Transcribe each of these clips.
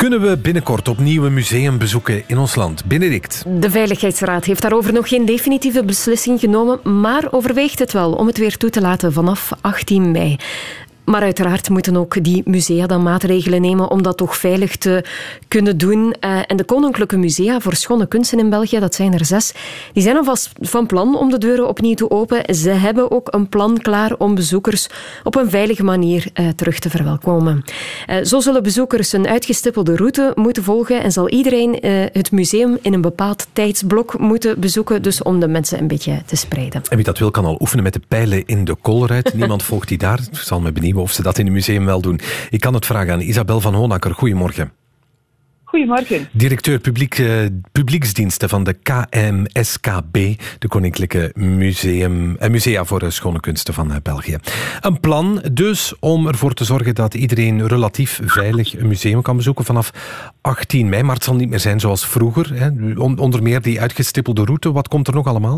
Kunnen we binnenkort opnieuw een museum bezoeken in ons land? Benedict. De Veiligheidsraad heeft daarover nog geen definitieve beslissing genomen, maar overweegt het wel om het weer toe te laten vanaf 18 mei. Maar uiteraard moeten ook die musea dan maatregelen nemen om dat toch veilig te kunnen doen. En de Koninklijke Musea voor Schone Kunsten in België, dat zijn er 6, die zijn alvast van plan om de deuren opnieuw te openen. Ze hebben ook een plan klaar om bezoekers op een veilige manier terug te verwelkomen. Zo zullen bezoekers een uitgestippelde route moeten volgen en zal iedereen het museum in een bepaald tijdsblok moeten bezoeken, dus om de mensen een beetje te spreiden. En wie dat wil kan al oefenen met de pijlen in de koolruit. Niemand volgt die daar. Ik zal me benieuwen of ze dat in het museum wel doen. Ik kan het vragen aan Isabel van Honacker. Goedemorgen. Goedemorgen. Directeur publieksdiensten van de KMSKB, de Koninklijke Musea voor Schone Kunsten van België. Een plan dus om ervoor te zorgen dat iedereen relatief veilig een museum kan bezoeken vanaf 18 mei. Maar het zal niet meer zijn zoals vroeger. Hè. Onder meer die uitgestippelde route. Wat komt er nog allemaal?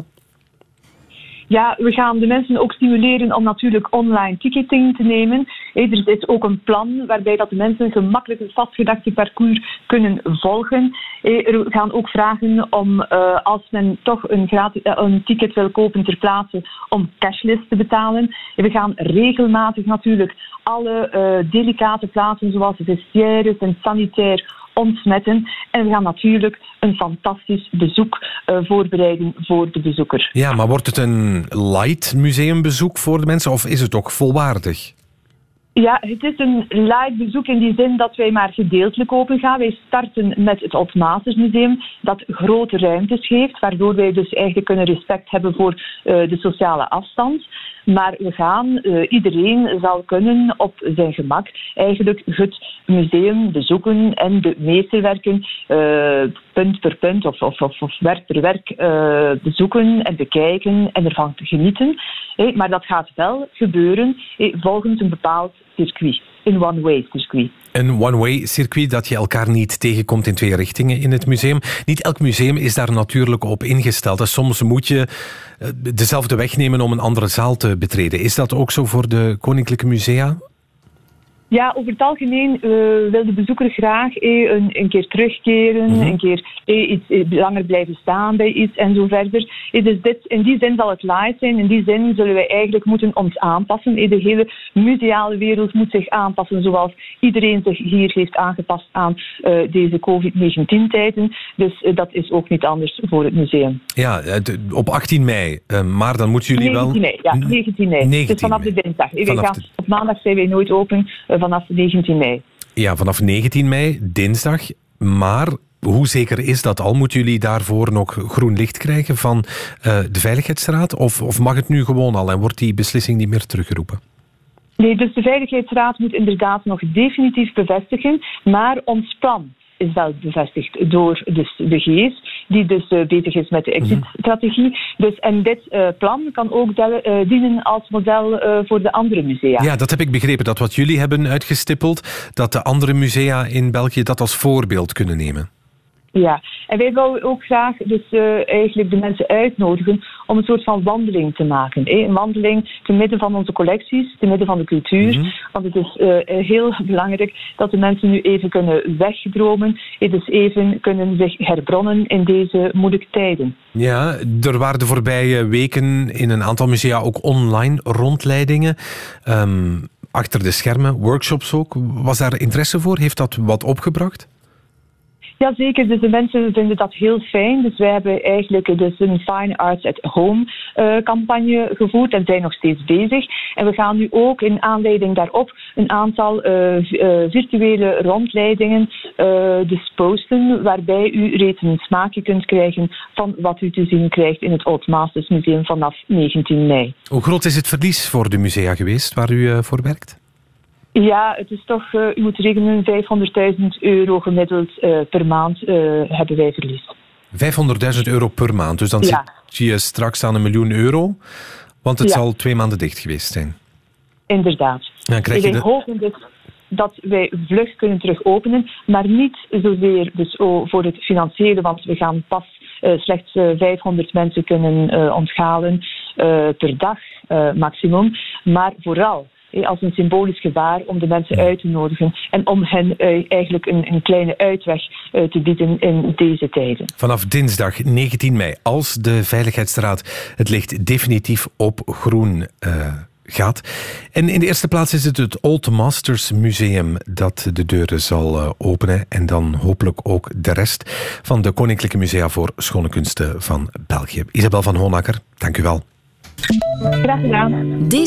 Ja, we gaan de mensen ook stimuleren om natuurlijk online ticketing te nemen. Er is ook een plan waarbij dat de mensen gemakkelijk een vastgedachte parcours kunnen volgen. We gaan ook vragen om, als men toch een ticket wil kopen ter plaatse, om cashless te betalen. We gaan regelmatig natuurlijk alle delicate plaatsen zoals de vestiaires en sanitair ontsmetten. En we gaan natuurlijk een fantastisch bezoek voorbereiden voor de bezoeker. Ja, maar wordt het een light museumbezoek voor de mensen of is het ook volwaardig? Ja, het is een light bezoek in die zin dat wij maar gedeeltelijk open gaan. Wij starten met het Old Masters Museum, dat grote ruimtes geeft, waardoor wij dus eigenlijk kunnen respect hebben voor de sociale afstand. Maar we gaan, iedereen zal kunnen op zijn gemak eigenlijk het museum bezoeken en de meesterwerken punt per punt of werk per werk bezoeken en bekijken en ervan genieten. Maar dat gaat wel gebeuren volgens een bepaald circuit, een one-way circuit. Een one-way circuit dat je elkaar niet tegenkomt in 2 richtingen in het museum. Niet elk museum is daar natuurlijk op ingesteld. Dus soms moet je dezelfde weg nemen om een andere zaal te betreden. Is dat ook zo voor de Koninklijke Musea? Ja, over het algemeen wil de bezoeker graag een keer terugkeren, een keer iets langer blijven staan bij iets en zo verder. Dus in die zin zal het live zijn. In die zin zullen wij eigenlijk moeten ons aanpassen. De hele museale wereld moet zich aanpassen zoals iedereen zich hier heeft aangepast aan deze COVID-19-tijden. Dus dat is ook niet anders voor het museum. Ja, op 18 mei. Maar dan moeten jullie 19 mei, ja, 19 mei. 19 dus vanaf mei. de dinsdag. Op maandag zijn wij nooit open. Vanaf 19 mei. Ja, vanaf 19 mei, dinsdag. Maar hoe zeker is dat al? Moeten jullie daarvoor nog groen licht krijgen van de Veiligheidsraad? Of mag het nu gewoon al en wordt die beslissing niet meer teruggeroepen? Nee, dus de Veiligheidsraad moet inderdaad nog definitief bevestigen. Maar ons plan is wel bevestigd door dus de GEES, die dus bezig is met de exit-strategie. Dus, en dit plan kan ook dienen als model voor de andere musea. Ja, dat heb ik begrepen, dat wat jullie hebben uitgestippeld, dat de andere musea in België dat als voorbeeld kunnen nemen. Ja, en wij willen ook graag dus eigenlijk de mensen uitnodigen om een soort van wandeling te maken. Een wandeling te midden van onze collecties, te midden van de cultuur. Want het is heel belangrijk dat de mensen nu even kunnen wegdromen. Dus even kunnen zich herbronnen in deze moeilijke tijden. Ja, er waren de voorbije weken in een aantal musea ook online rondleidingen. Achter de schermen, workshops ook. Was daar interesse voor? Heeft dat wat opgebracht? Jazeker, dus de mensen vinden dat heel fijn. Dus wij hebben eigenlijk dus een Fine Arts at Home campagne gevoerd en zijn nog steeds bezig. En we gaan nu ook in aanleiding daarop een aantal virtuele rondleidingen dus posten, waarbij u reeds een smaakje kunt krijgen van wat u te zien krijgt in het Old Masters Museum vanaf 19 mei. Hoe groot is het verlies voor de musea geweest waar u voor werkt? Ja, het is toch, u moet rekenen, €500.000 gemiddeld per maand hebben wij verlies. €500.000 per maand, dus dan zit je straks aan €1.000.000, want het zal 2 maanden dicht geweest zijn. Inderdaad. Wij hopen dus dat wij vlug kunnen terug openen, maar niet zozeer dus voor het financiële, want we gaan pas slechts 500 mensen kunnen onthalen per dag maximum, maar vooral als een symbolisch gebaar om de mensen uit te nodigen en om hen eigenlijk een kleine uitweg te bieden in deze tijden. Vanaf dinsdag 19 mei, als de Veiligheidsraad het licht definitief op groen gaat. En in de eerste plaats is het Old Masters Museum dat de deuren zal openen en dan hopelijk ook de rest van de Koninklijke Musea voor Schone Kunsten van België. Isabel van Honacker, dank u wel. Graag gedaan.